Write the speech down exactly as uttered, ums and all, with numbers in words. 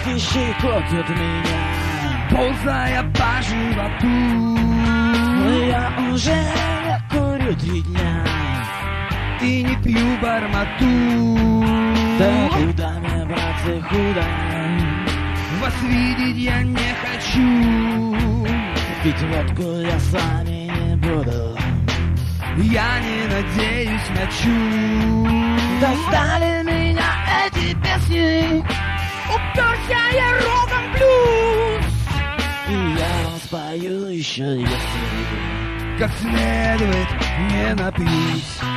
руки щекочут меня, ползая по животу. но я уже не курю три дня И не пью бармату. Да куда мне, братцы, куда? Вас видеть я не хочу. Пить водку я с вами не буду. Я не надеюсь на чудо. Достали меня эти песни, Уперся я рогом блюз. и я вам спою еще, если Как следует не напьюсь.